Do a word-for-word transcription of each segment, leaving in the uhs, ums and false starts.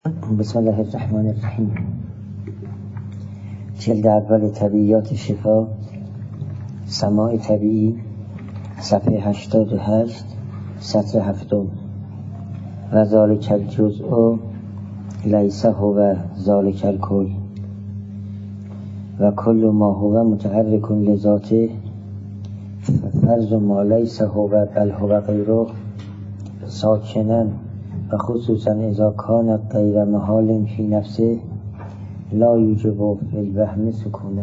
بسم الله الرحمن الرحیم. جلد اول طبیعیات شفا، سماع طبیعی، صفحه هشتاد و هشت، سطر هفتم. و ذالک الجزء لیس هو ذالک الکل و کل ما هو متحرک لذاته فرض ما لیس هو بل هو غیره ساکنن و خصوصا اذا کان غیر محال فی نفسه لا یوجب فی الوهم سکونه.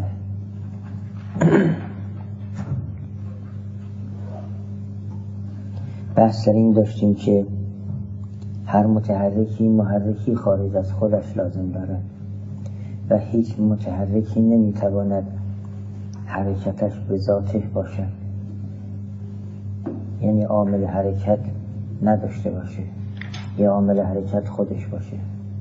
بحث در این داشتیم که هر متحرکی محرکی خارج از خودش لازم دارد و هیچ متحرکی نمیتواند حرکتش به ذاته باشد، یعنی عامل حرکت نداشته باشه یا عامل حرکت خودش باشه.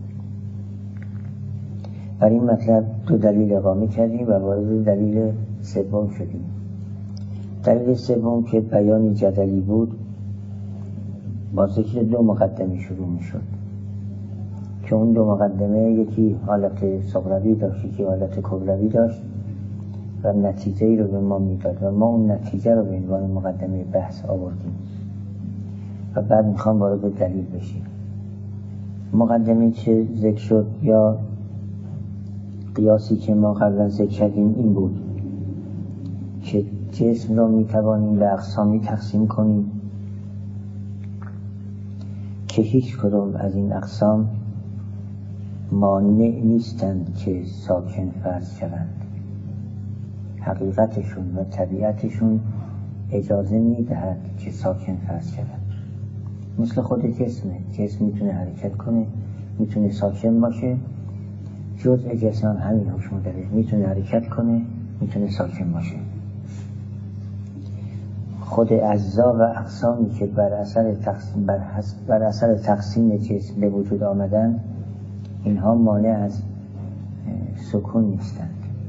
بر این مطلب دو دلیل اقامه کردیم و وارد دلیل سوم شدیم. دلیل سوم که بیانی جدلی بود با ذکر دو مقدمه شروع می شد که اون دو مقدمه یکی حالت صغروی داشت، یکی حالت کبروی داشت و نتیجه ای رو به ما میداد و ما اون نتیجه رو به عنوان مقدمه بحث آوردیم و بعد میخوام وارد دلیل بشیم. مقدمه که ذکر شد یا قیاسی که ما قبلا ذکر کردیم این بود که جسم رو میتوانیم به اقسامی تقسیم کنیم که هیچ کدوم از این اقسام مانع نیستند که ساکن فرض شوند. حقیقتشون و طبیعتشون اجازه میدهد که ساکن فرض شوند. مثل خود جسمه، جسم میتونه حرکت کنه، میتونه ساکن باشه. جزء جسم هم همین حکم داره، میتونه حرکت کنه، میتونه ساکن باشه. خود اجزا و اقسامی که بر اثر تقسیم بر, بر اثر تقسیم جسم به وجود آمدن، اینها مانع از سکون نیستند.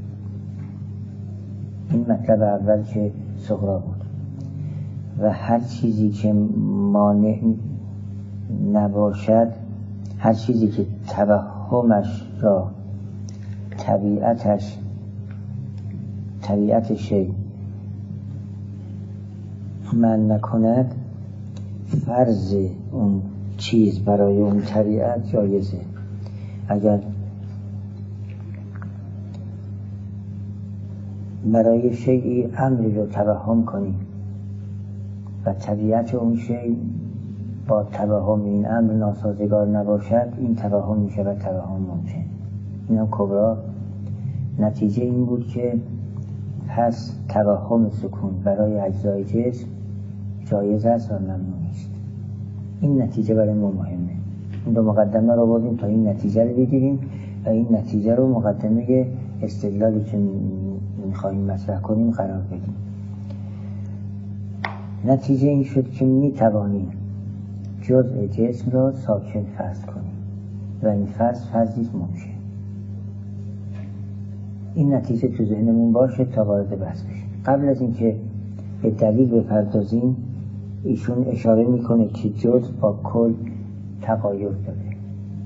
این مطلب اول که صغرا بود. و هر چیزی که مانع نباشد، هر چیزی که توهمش را طبیعتش طبیعت شی من نکند، فرض اون چیز برای اون طبیعت جایزه. اگر برای شیئی امری رو توهم کنیم و طبیعت اون شی با توهم این امر ناسازگار نباشد، این توهم میشه و توهم ممکن. این هم کبرا. نتیجه این بود که پس توهم سکون برای اجزای جسم جایز است و ممنوع نیست. این نتیجه برای ما مهمه. این دو مقدمه رو بردیم تا این نتیجه رو بگیریم و این نتیجه رو مقدمه استدلالی که میخواهیم مطرح کنیم قرار بدیم. نتیجه این شد که میتوانیم جزء جسم را ساکن فرض کنیم و این فرض فرضیست ممکن. این نتیجه تو ذهنمون باشه تا وارد بحث بشیم. قبل از اینکه به دلیل بپردازیم، ایشون اشاره میکنه که جزء با کل تغایر داره.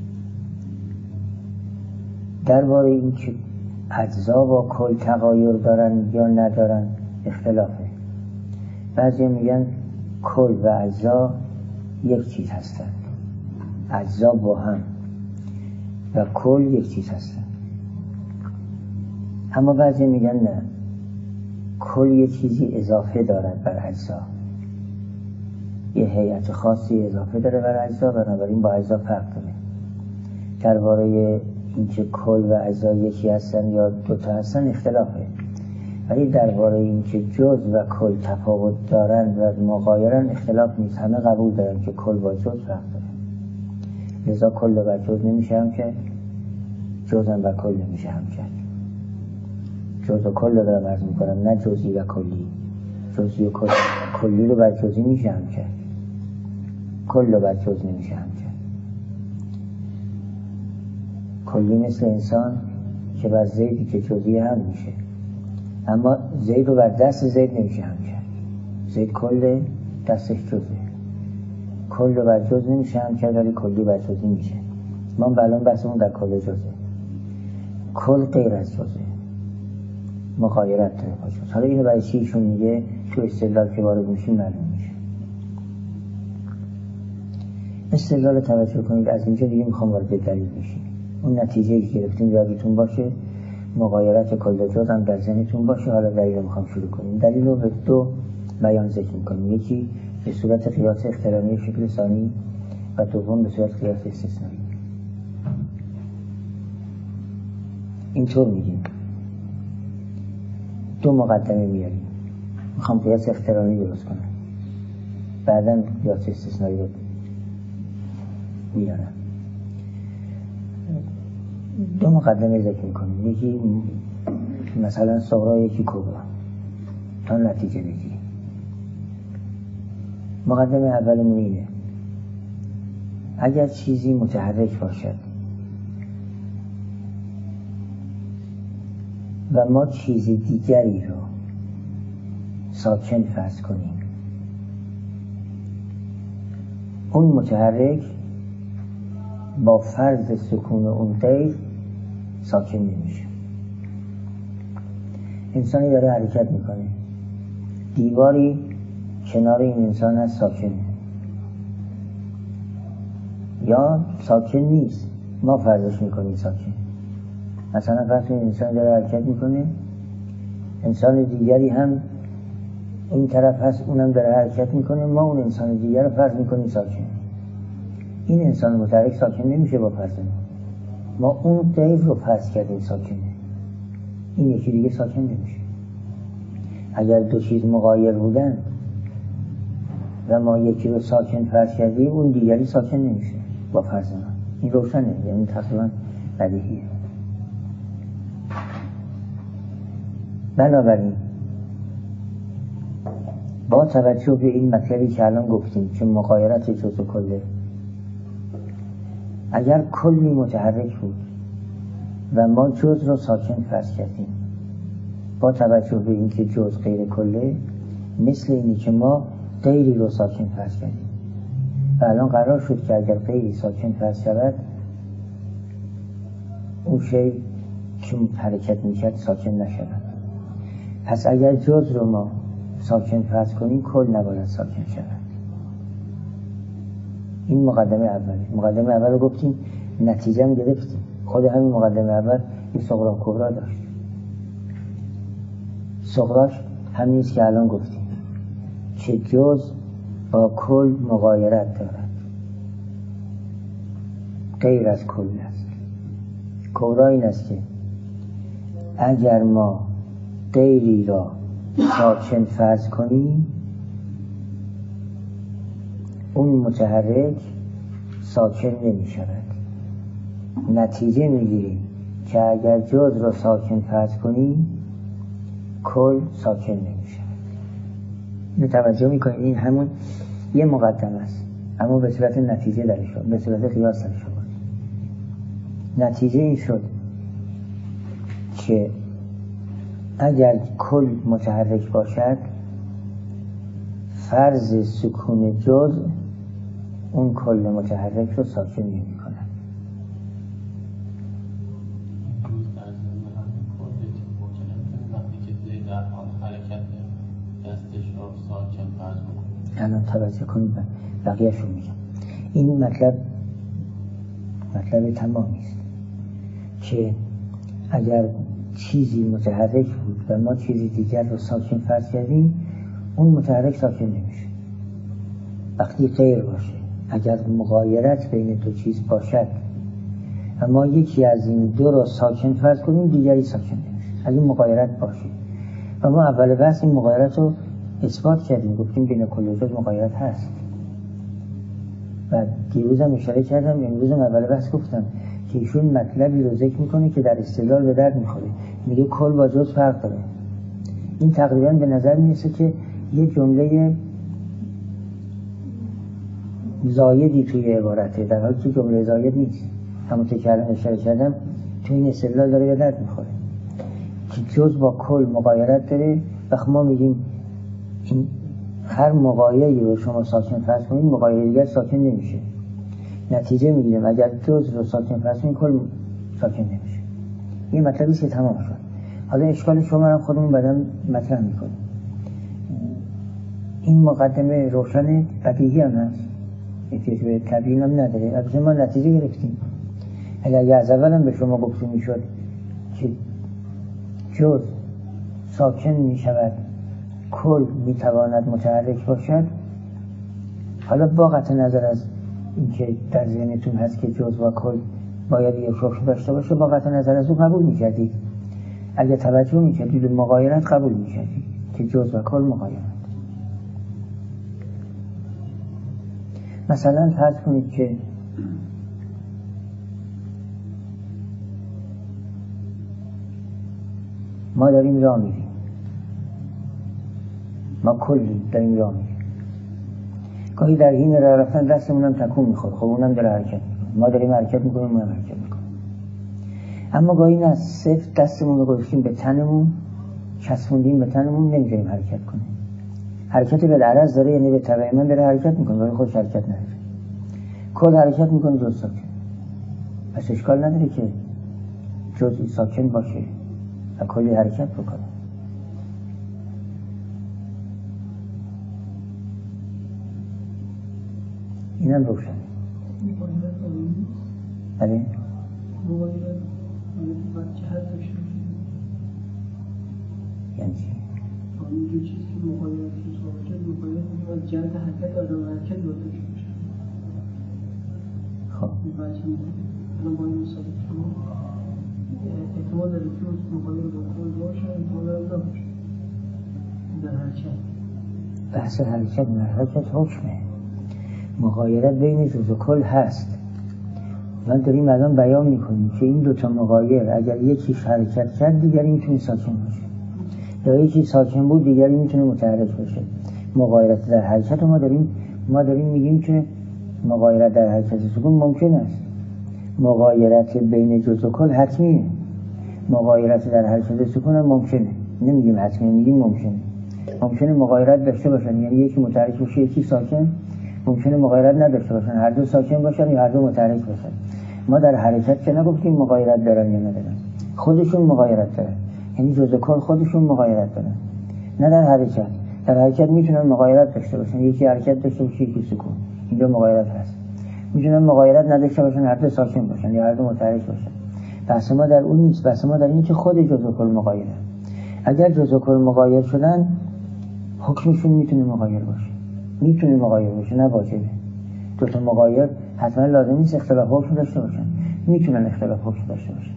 درباره این که اجزا با کل تغایر دارن یا ندارن اختلافه. بعضی میگن کل و اجزا یک چیز هستند، اجزا با هم و کل یک چیز هستند. اما بعضی میگن نه، کل یک چیزی اضافه دارد بر اجزا، یه هیئت خاصی اضافه داره بر اجزا، بنابراین با اجزا فرق داره. درباره اینکه کل و اجزا یکی هستن یا دوتا هستن اختلافه، ولی درباره اینکه جز و کل تفاوت دارن و مغایرن اختلاف نیست. همه قبول دارن که کل با جز فرق داره. لذا کل و جز نمیشه هم کرد، جز هم و کل نمیشه هم کرد. جز و کل رو دارم عرض میکنم، نه جزی و کلی. جزی و کل کلی رو بر جزی میشه هم کرد، کل رو بر جز نمیشه هم کرد. کلی مثل انسان که بر زیدی که جزی هم میشه، اما زید رو بر دست زید نمیشه هم کرد. زید کل، دستش جزه. کل رو بر جز نمیشه هم کرد، ولی کلی بر جزی میشه. ما الان بحثمون در کل جزه، کل غیر از جزه، مغایرت داره باشه. حالا اینو برای چی ایشون میگه تو استدلال که وارد میشیم معلوم میشه. استدلال توجه کنید، از اینجا دیگه میخوام وارد دلیل بشیم. اون نتیجه که گرفتیم یادتون باشه، مغایرت کل جز هم در ذهنتون باشه. حالا دلیل رو میخوام شروع کنیم. دلیل رو به دو بیان ذکر میکنیم، یکی به صورت قیاس اقترانی شکل ثانی و دوم به صورت قیاس استثنایی. اینطور میگیم دو مقدمه میاریم، میخوام قیاس اقترانی درست کنم، بعداً قیاس استثنایی رو میارم. دو مقدمه ذکر میکنیم، یکی مثلا صغرا، یکی کبرا، تا نتیجه بگیریم. مقدمه اولمون اینه: اگر چیزی متحرک باشد و ما چیز دیگری رو ساکن فرض کنیم، اون متحرک با فرض سکون اون غیر ساکن نمیشه. انسانی داره حرکت میکنه، دیواری کنار این انسان هست، ساکنه یا ساکن نیست، ما فرضش میکنیم ساکن. مثلا فرض کنید انسان داره حرکت میکنه، انسان دیگری هم این طرف هست، اونم داره حرکت میکنه، ما اون انسان دیگر رو فرض میکنیم ساکن. این انسان متحرک ساکن نمیشه با فرض ما. ما اون غیر رو فرض کردیم ساکنه، این یکی دیگه ساکن نمیشه. اگر دو چیز مغایر بودن و ما یکی رو ساکن فرض کردیم، اون دیگری ساکن نمیشه با فرض ما. این روشنه، یعنی تقریبا بدیهیه. بنابراین با توجه به این مطلبی که الان گفتیم که مغایرت جزء کله، اگر کلی متحرک بود و ما جز رو ساکن فرض کردیم، با توجه به این که جز غیر کله، مثل اینی که ما غیری رو ساکن فرض کردیم و الان قرار شد که اگر غیری ساکن فرض شود، اون شی که حرکت میکرد ساکن نشود. پس اگر جز رو ما ساکن فرض کنیم، کل نباید ساکن شود. این مقدمه اوله. مقدمه اول رو گفتیم، نتیجه هم گرفتیم. خود همین مقدمه اول یه صغرا کبرا داشت. صغراش همینیست که الان گفتیم که جز با کل مغایرت دارد، غیر از کل است. کبرا این است که اگر ما غیری را ساکن فرض کنیم، اون متحرک ساکن نمی شود. نتیجه می گیریم که اگر جز را ساکن فرض کنیم، کل ساکن نمی شود. متوجه می کنید این همون یه مقدمه است، اما به صورت نتیجه درش شد، به صورت قیاس درش شد. نتیجه این شد که اگر کل متحرک باشد، فرض سکون جز اون کل متحرک رو ساکن نمی کند. الان توجه کنید بقیه شو میگم. این مطلب مطلب تمامی است که اگر چیزی متحرک بود و ما چیزی دیگر رو ساکن فرض کردیم، اون متحرک ساکن نمیشه. وقتی غیر باشه، اگر مغایرت بین دو چیز باشد و ما یکی از این دو رو ساکن فرض کنیم، دیگری ساکن نمیشه. اگه مغایرت باشه و ما اول بحث این مغایرت رو اثبات کردیم، گفتیم بین کل جز مغایرت هست و دیروز هم اشاره کردم، امروز هم اول بحث گفتم که ایشون مطلبی رو ذکر میکنه که در استدلال به درد میخوره. میگه کل با جز فرق داره. این تقریبا به نظر میرسه که یه جمله زایدی توی عبارته، در حالی که جمله زاید نیست. همونطور که الان اشاره کردم توی این استدلال داره به درد میخوره که جز با کل مغایرت داره. وقت ما میگیم این هر مغایری رو شما ساکن فرض کنید، مغایر دیگر ساکن نمیشه. نتیجه میگیریم اگر جز رو ساکن فرض کنیم کل ساکن نمیشه. این مطلبی که تمام شد. حالا اشکال شما رو خودمون بعداً مطرح میکنیم. این مقدمه روشن بدیهی هم هست، احتیاج به تبیین هم نداره. البته ما نتیجه گرفتیم. اگر از اول هم به شما گفته میشد که جز ساکن میشود کل میتواند متحرک باشد، حالا با قطع نظر از اینکه در ذهنتون هست که جز و کل باید یک حکم داشته باشه، با قطع نظر از اون قبول میکردید. اگه توجه میکردید به مغایرت قبول میکردید که جز و کل مغایرت. مثلا فرض کنید که ما داریم راه میریم، ما کلی داریم راه میریم، گاهی در حین راه رفتن دستمون هم تکون میخوره، خب اونم داره حرکت میکنه، ما داریم حرکت میکنیم، اونم حرکت میکنه. اما گاهی نه، صرف دستمون رو گذاشتیم به تنمون، چسبوندیم به تنمون، نمیذاریم حرکت کنه. حرکت بالعرض داره، یعنی به تبع من داره حرکت میکنه، ولی خودش حرکت نداره. کل حرکت میکنه، جز ساکن. پس اشکال نداره که جزئی ساکن باشه و کلی حرکت بکنه. اینم روشن. بله؟ یعنی چی؟ اینجور چیز که مقایرت رو ثابت مقایرت می‌کنه از جهت حرکت آدم حرکت باید داشته باشه. خب بچه‌م الان با این مثال شما احتمال داره که مقایرت با کل باشه، احتمال داره نباشه در حرکت. بحث حرکت نه، حرکت حکمه. مغایرت بین جز و کل هست. من داریم الان بیان میکنیم که این دوتا مغایر اگر یکیش حرکت کرد دیگری میتونه ساکن باشه، یا یکی ساکن بود دیگری میتونه متحرک باشه. مغایرت در حرکت ما داریم ما داریم میگیم که مغایرت در حرکت سکون ممکن است. مغایرت بین جز و کل حتمیه. مغایرت در حرکت سکون هم ممکنه. نمیگیم حتمیه، میگیم ممکنه. ممکنه مغایرت داشته باشن، یعنی یکی متحرک باشه یکی ساکن. ممکنه مغایرت نداشته باشن، هر دو ساکن باشن یا هر دو متحرک باشن. ما در حرکت که نگفتیم مغایرت دارن یا ندارن، خودشون مغایرت دارن، یعنی جزء کل خودشون مغایرت دارن. نه در حرکت. در حرکت میتونن مغایرت داشته باشن، یکی حرکت داشته باشه یکی سکون، اینجا مغایرت هست. میتونن مغایرت نداشته باشن، هر دو ساکن باشن یا هر دو متحرک باشن. بحث ما در اون نیست، بحث ما در اینه که خود جزء کل مغایره. اگر جزء کل مغایر شدن حکمشون میتونه مغایر باشه، میتونه مغایر باشه، نه واجبه. دو تا مغایر حتما لازم نیست اختلاف حکم داشته باشن، میتونن اختلاف حکم داشته باشن.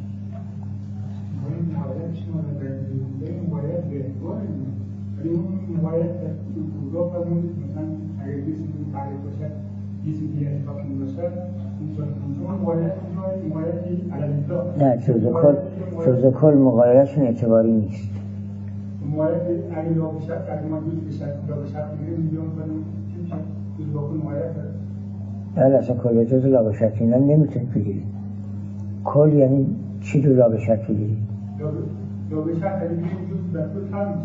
نه، جزء کل جزء کل مغایرشون اعتباری نیست. مغایرت اگه لا به شرط اگه ما جز به شرط لا به شرط میگیم میلیون کنیم چی جز با کل مغایرت داره؟ بله، اصلا کل به جز لا به شرط اینا نمیتونید بگیرید. کل یعنی چی رو لا به شرط بگیرید؟ لا به شرط اگه بگیم جز بر کل هم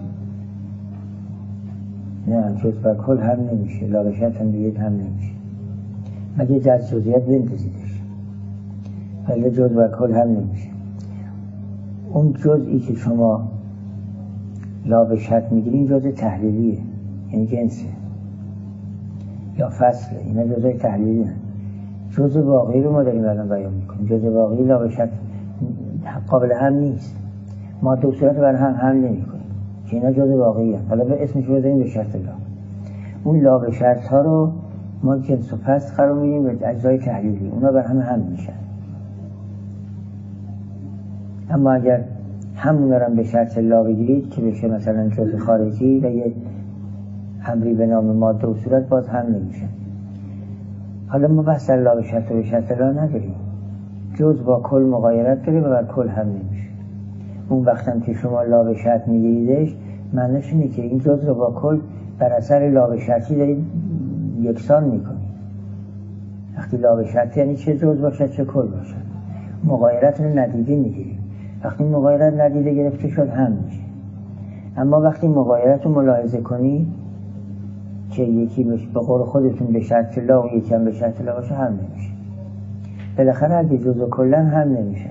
میشه. نه، جز بر کل هم نمیشه، لا به شرط هم بگیرید هم نمیشه. مگه جز جزئیات بندازیدش، ولی جز بر کل هم نمیشه. اون جزئی که شما لا به شرط میگیرین جزء تحلیلیه، یعنی جنسه یا فصله، اینا جزء تحلیلی هست. جزء واقعی رو ما داریم الان بیان میکنیم. جزء واقعی لا به شرط قابل هم نیست، ما دو صورت بر هم هم نمی کنیم که اینا جزء واقعی هست. حالا به اسمش بذاریم به شرط لا. اون لا به شرط ها رو ما جنس و فصل قرار میدیم به اجزای تحلیلی، اونا بر هم هم میشن. اما اگر همون رو به شرط لا بگیرید که بشه مثلا جزء خارجی و یه امری به نام ماده و صورت، باز هم نمیشه. حالا ما بحث لا به شرط و به شرط لا نداریم. جز با کل مغایرت داره و بر کل هم نمیشه. اون وقتم که شما لا به شرط میگیریدش معنیش اینه که این جز رو با کل بر اثر لا به شرطی دارید یکسان میکنید. وقتی لا به شرط یعنی چه جز باشد چه کل باشد. مغایرت رو ندیده میگیرید. وقتی مغایرت ندیده گرفته شد هم میشه. اما وقتی مغایرت رو ملاحظه کنی که یکی به قول خودتون به شرط لا و یکی هم به شرط لا باشه هم نمیشه. بالاخره اگه جزء کلا هم نمیشه.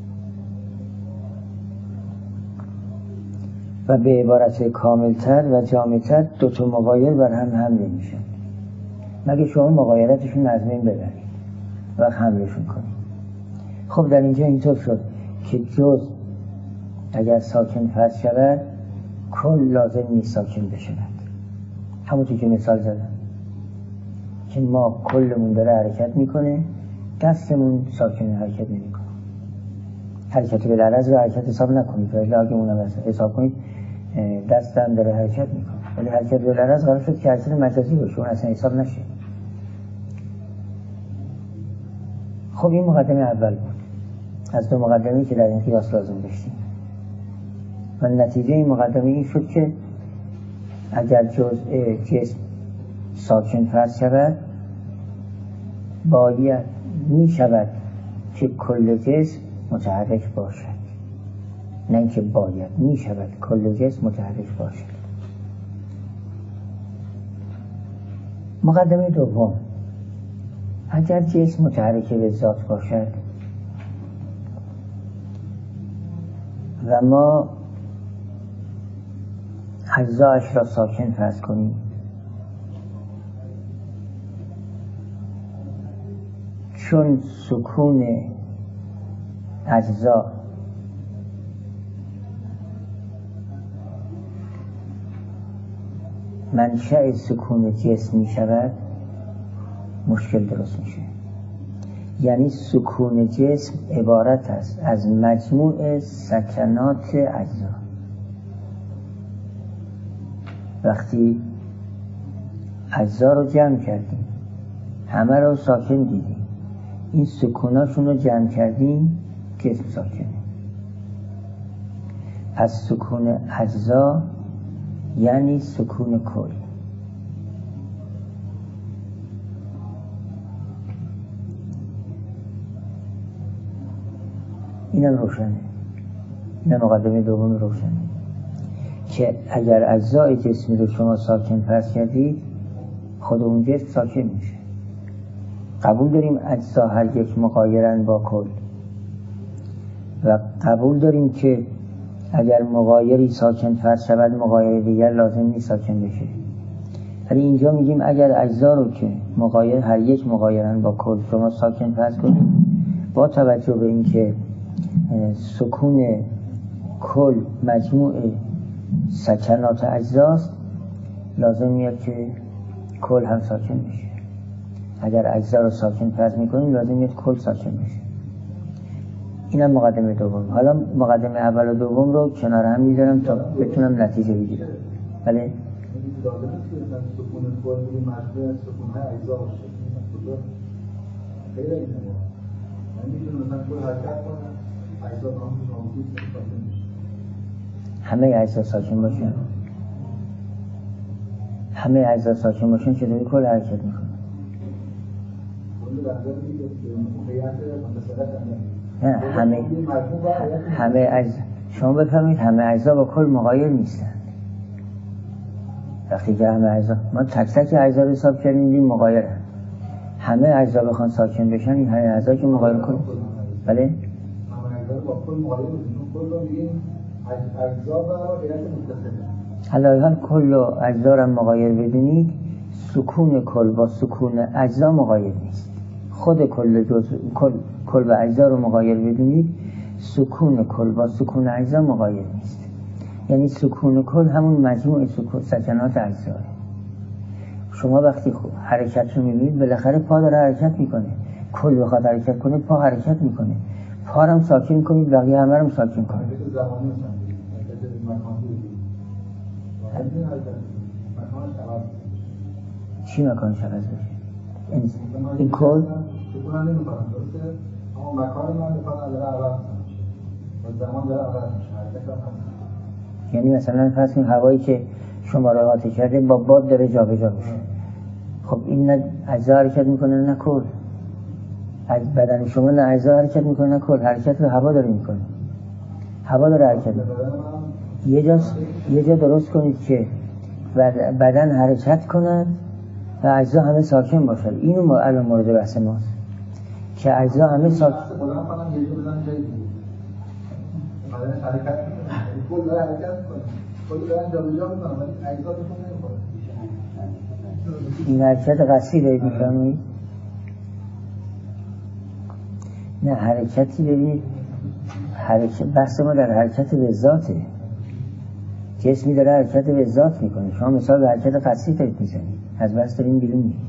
و به عبارت کاملتر و جامعتر دو تا مغایر بر هم حمله میشن. مگه شما مغایرتشون از بین ببرید و حملشون کنید. خب در اینجا اینطور شد که جز اگر ساکن فرض شود کل لازم نیست ساکن بشود. همونطور که مثال زدم که ما کلمون داره حرکت میکنه، دستمون ساکن حرکت نمیکنه. حرکت بالعرض رو حرکت حساب نکنید، ولی اگه اونم حساب کنید دستم داره حرکت میکنه، ولی حرکت بالعرض قرار شد که حرکت مجازی باشه، اون اصلا حساب نشه. خب این مقدمه اول بود از دو مقدمه‌ای که در این قیاس لازم داشتیم و نتیجه این مقدمه این شد که اگر جزء جسم ساکن فرض شود باید می شود که کل جسم متحرک باشد، نه اینکه باید، می شود کل جسم متحرک باشد. مقدمه دوم، اگر جسم متحرک به ذات باشد و ما اجزایش را ساکن فرض کنیم، چون سکون اجزا منشأ سکون جسم می شود، مشکل درست میشه. یعنی سکون جسم عبارت است از مجموع سکنات اجزا. وقتی اجزا رو جمع کردیم، همه رو ساکن دیدیم، این سکوناشون رو جمع کردیم، جسم ساکنه. پس سکون اجزا یعنی سکون کل. اینم روشنه، اینم مقدمه دوم روشنه که اگر اجزای جسمی رو شما ساکن فرض کردید، خود اون جسم ساکن میشه. قبول داریم اجزا هر یک مغایرن با کل و قبول داریم که اگر مغایری ساکن فرض شود مغایر دیگر لازم نیست ساکن بشه. ولی اینجا میگیم اگر اجزا رو که مغایر هر یک مغایرن با کل شما ساکن فرض کنید، با توجه به اینکه سکون کل مجموع سکنات اجزاست، لازم میاد که کل هم ساکن بشه. اگر اجزا رو ساکن فرض میکنیم لازم میاد کل ساکن بشه. اینم مقدمه دوم. حالا مقدمه اول و دوم رو کنار هم میذارم تا بتونم نتیجه بگیرم. بله؟ لازم نیست که سکون کل بگیم مجموع سکون‌های اجزا باشه. غیر اینه. من میتونم مثلا کل حرکت کنم، اجزا با هم موجود ساکن بشه. همه اجزا ساکن باشن. همه اجزا ساکن باشن چطوری کل حرکت میکنه؟ کل اجزا میگه که اون هیئت متصلات نه همه همه اجزا، شما بفهمید همه اجزا با کل مغایر نیستن. وقتی که همه اجزا ما تک تک اجزا رو حساب کردیم دیدیم مغایرن. همه اجزا بخوان ساکن بشن این همه اجزا که مغایر کل. بله؟ همه اجزا با کل مغایر میشن. کل رو میگیم اجزا و هیئت متصله. علاوه حال کل و اجزا رو مغایر بدونید، سکون کل با سکون اجزا مغایر نیست. خود کل جزء کل کل و اجزا رو مغایر بدونید، سکون کل با سکون اجزا مغایر نیست. یعنی سکون کل همون مجموع سکون سکنات اجزا. شما وقتی حرکت رو میبینید بالاخره پا داره حرکت میکنه، کل بخواد حرکت کنه پا حرکت میکنه، پا رو ساکن کنید بقیه همه رو ساکن کنید. زمانی هستن حرکت مکانی دیگه مکانش عوض چی مکانش عوض بشه؟ این کل سکون هم نمیکنم درسته؟ اما مکان من میکنم داره عوض میشه و زمان داره عوض میشه، حرکت هم هست. یعنی مثلا فرض کنید هوایی که شما رو احاطه کرده با باد داره جا به جا میشه. خب این نه اجزا حرکت میکنه نه کل. از بدن شما نه اجزا حرکت میکنه نه کل، حرکت به هوا داره میکنه. هوا داره حرکت میکنه. یه جا یه جا درست کنید که بدن حرکت کند و اجزا همه ساکن باشد. اینو ما الان مورد بحث ماست که اجزا همه ساکن بلند کنم یه جور بزن جای دیگه بدنش حرکت میکنه کل داره حرکت میکنه کل دارن جا به جا میکنه ولی اجزا بهشون نمیخوره. این حرکت قصدی دارید میفرمایید؟ نه حرکتی ببینید، حرکت بحث ما در حرکت به ذاته، جسمی داره حرکت به ذات میکنه، شما مثال به حرکت قصدی دارید میزنید، از بس داریم بیرون میید.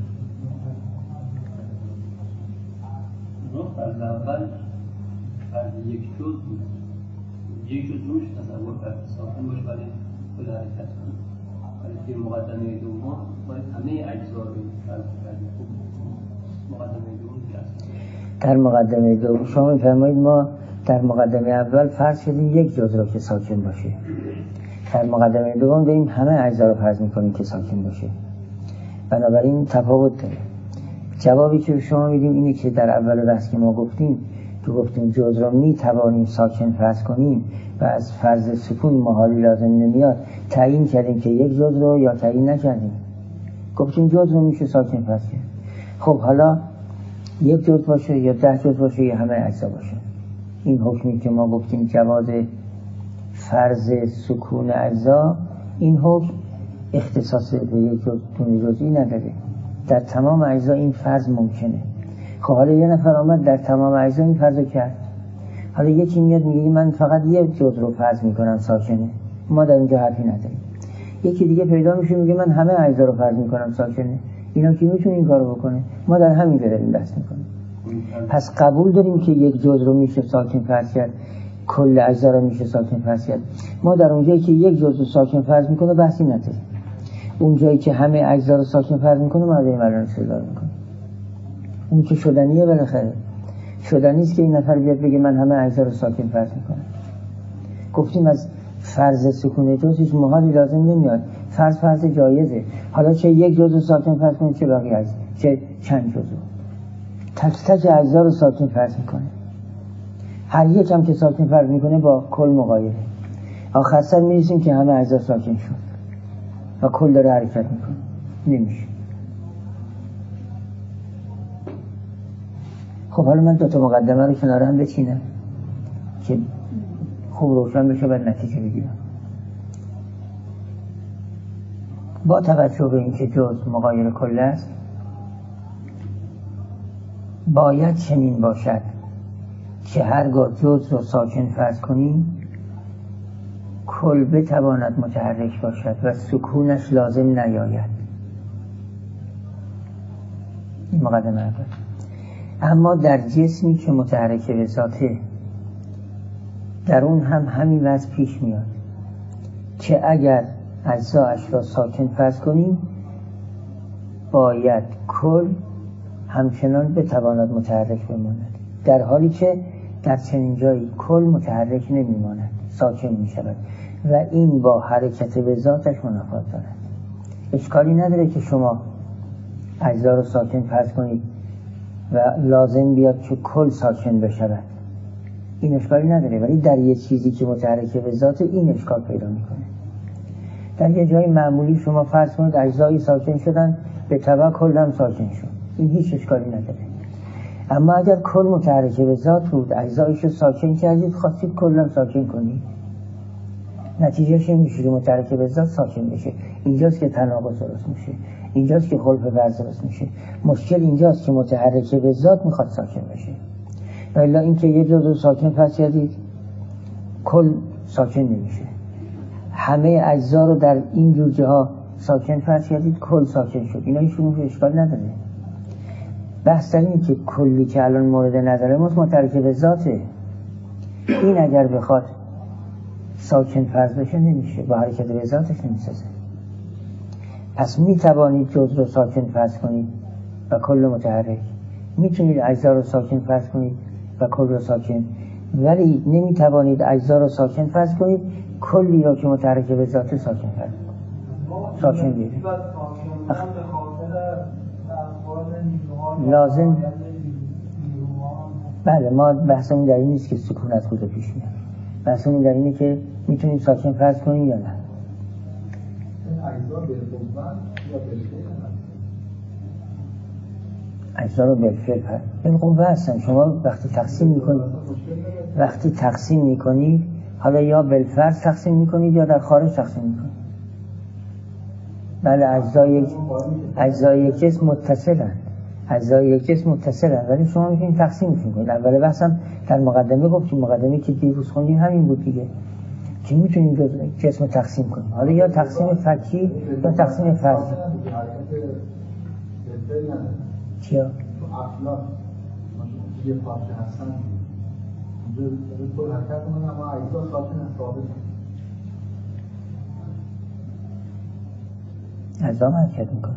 فرض اول فرض یک جز بود، یک جز روش تصور کرد ساکن باشه برای کل حرکت کنه، ولی که مقدمه دوم باید همه اجزا رو فرض کردیم. مقدمه دوم که هست در مقدمه دوم شما میفرمایید ما در مقدمه اول فرض شدیم یک جز رو که ساکن باشه، در مقدمه دوم داریم همه اجزا رو فرض میکنیم که ساکن باشه، بنابراین تفاوت داره. جوابی که شما میدیم اینه که در اول بحث که ما گفتیم تو گفتیم جز رو میتوانیم ساکن فرض کنیم و از فرض سکون محالی لازم نمیاد، تعیین کردیم که یک جز رو یا تعیین نکردیم، گفتیم جز رو میشه ساکن فرض کرد. خب حالا یک جز باشه یا ده جز باشه یا همه اجزا باشه، این حکمی که ما گفتیم جواز فرض سکون اجزا، این حکم اختصاص به یک جز جزئی نداره، در تمام اجزا این فرض ممکنه. خب حالا یه نفر آمد در تمام اجزا این فرض رو کرد، حالا یکی میاد میگه من فقط یک جز رو فرض میکنم ساکنه، ما در اینجا حرفی نداریم. یکی دیگه پیدا میشه میگه من همه اجزا رو فرض میکنم ساکنه، اینا که میتونه این کارو بکنه، ما در همین داریم بحث میکنیم. پس قبول داریم که یک جز رو میشه ساکن فرض کرد، کل اجزا رو میشه ساکن فرض کرد. ما در اونجایی که یک جز رو ساکن فرض میکنه بحثی نداریم، اون جایی که همه اجزا رو ساکن فرض میکنه ما داریم الان استدلال میکنیم. اون که شدنیه بالاخره، شدنی است که این نفر بیاد بگه من همه اجزا رو ساکن فرض میکنم. گفتیم از فرض سکون جزش محالی لازم نمیاد، فرض فرض جایزه. حالا چه یک جز رو ساکن فرض کنید چه بقیه اجزا، چه چند جزو، تک تک اجزا رو ساکن فرض میکنه. هر یک هم که ساکن فرض میکنه با کل مغایره، آخر سر میرسیم که همه اجزا ساکن شد و کل داره حرکت میکنه. نمیشه. خب حالا من دو تا مقدمه رو کنار هم بچینم که خوب روشن بشه بعد نتیجه بگیرم. با توجه به اینکه جز مغایر کل است، باید چنین باشد که هرگاه جز رو ساکن فرض کنیم کل بتواند متحرک باشد و سکونش لازم نیاید. این مقدمه اول. اما در جسمی که متحرک به ذاته، در اون هم همین وضع پیش میاد که اگر اجزاش را ساکن فرض کنیم باید کل همچنان بتواند متحرک بماند، در حالی که در چنین جایی کل متحرک نمیماند، ساکن میشود و این با حرکت به ذاتش منافات دارد. اشکالی نداره که شما اجزا رو ساکن فرض کنید و لازم بیاد که کل ساکن بشود، این اشکالی نداره، ولی در یه چیزی که متحرک به ذات این اشکال پیدا میکنه. در یه جای معمولی شما فرض کنید اجزایی ساکن شدن به تبع کل هم ساکن شد، این هیچ اشکالی نداره. اما اگر کل متحرک به ذات بود، اجزایش رو ساکن کردید، خواستید کل هم ساکن کنید، نتیجهش این میشه که متحرک به ذات ساکن بشه. اینجاست که تناقض درست میشه، اینجاست که خلف فرض درست میشه. مشکل اینجاست که متحرک به ذات میخواد ساکن بشه، و الا اینکه یه جز رو ساکن فرض کردید کل ساکن نمیشه. همه اجزا رو در این جور جاها ساکن فرض کردید کل ساکن شد، اینا هیچ اشکال نداره. بحث در اینه که کلی که الان مورد نظر ماست متحرک به ذاته، این اگر بخواد ساکن فرض بشه نمیشه، با حرکت به ذاتش نمیسازه. پس میتوانید جز رو ساکن فرض کنید و کل متحرک، میتونید اجزا رو ساکن فرض کنید و کل رو ساکن، ولی نمیتوانید اجزا رو ساکن فرض کنید کلی رو که متحرک به ذات ساکن فرض کنید. ساکن بیره لازم. بله، ما بحثمون در این نیست که سکون از کجا پیش میاد، بحثمون در اینه که میتونیم ساکن فرض کنیم یا نه. اجزا رو بالفعل بالقوه هستن. شما وقتی تقسیم میکنید وقتی تقسیم میکنید حالا یا بالفرض تقسیم میکنید یا در خارج تقسیم میکنید. بله اجزای اجزای یک جسم متصلن اجزای یک جسم متصلن ولی شما میتونید تقسیم میکنید. اول بحثم در مقدمه گفتیم، مقدمه که دیروز خوندیم همین بود دیگه، که میتونیم دو جسم تقسیم کنیم. حالا یا تقسیم فکی یا تقسیم فرضی. چیا؟ افلاک یه پارچه هستن اونجا طور حرکت کنن اما اجزا ساکن ثابت اجزا حرکت میکنه.